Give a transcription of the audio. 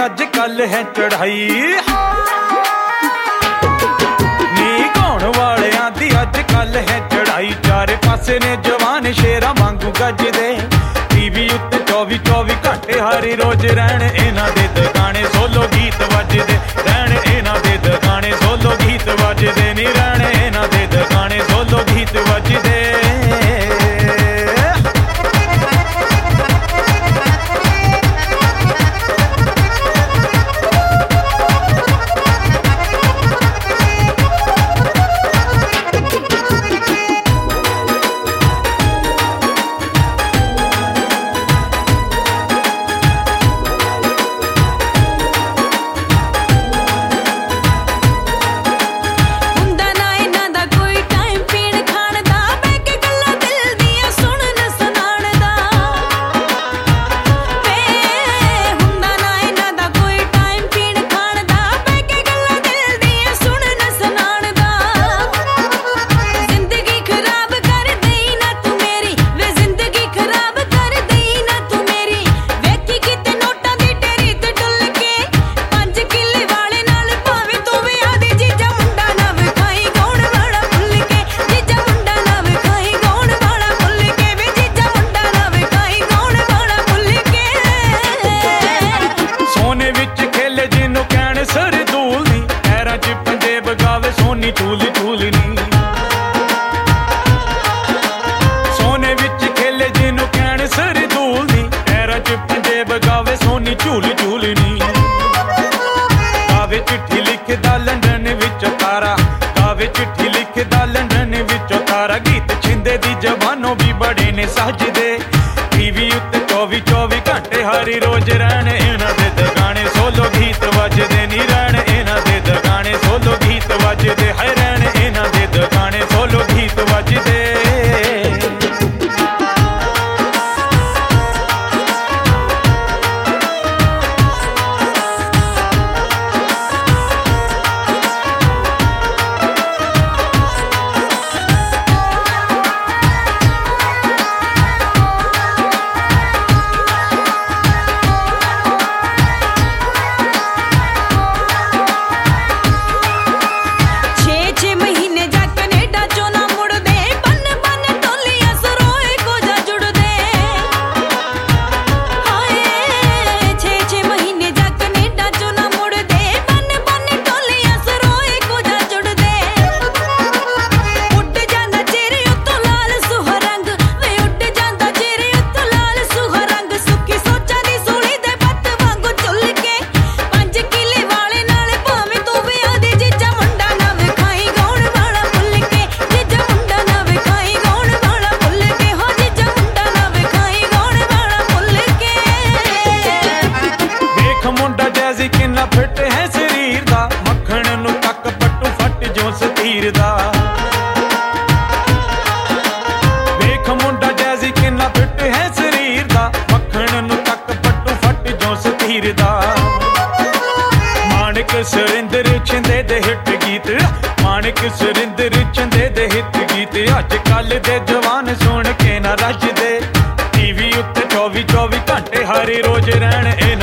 अज कल है चढ़ाई नी गाउण वालियां दी अज कल है चढ़ाई चारे पासे ने जवान शेरां वांगू गजदे टीवी उत्ते 24 घंटे हर रोज रहण इन्हां दे गाने सोलो गीत वजदे रहण इन्हां दे गाने सोलो गीत वजदे नी रहण इन्हां दे गाने सोलो गीत वजदे सोनी झूल झूलनी सोने विच खेले जिन्नू कहण सिर धूलनी पैरां च पंजे बगावे सोनी झूल झूलनी गावे चिट्ठी लिखदा लंडन विच तारा गावे चिट्ठी लिखदा लंडन विच तारा गीत छिंदे दी जवानों भी बड़े ने सजदे टीवी उत्ते 24 घंटे हर रोज रहण इन्हां दे गाने सोलो गीत वजदे नी रहण इन्हां दे गाने सोलो गीत वजदे है रहण इन्हां दे गाने सोलो गीत वजदे किन्ना फिट है शरीर दा मक्खण नू तक पट्टू फट जो सतीर दा वेख मुंडा जैसी किन्ना फिट है शरीर दा मक्खण नू तक पट्टू फट जो सतीर दा माणिक सुरिंदर छिंदे दे हिट गीत माणिक सुरिंदर छिंदे दे हिट गीत अज कल दे जवान सुन के ना रजदे टीवी उत्ते 24 घंटे हर रोज रहण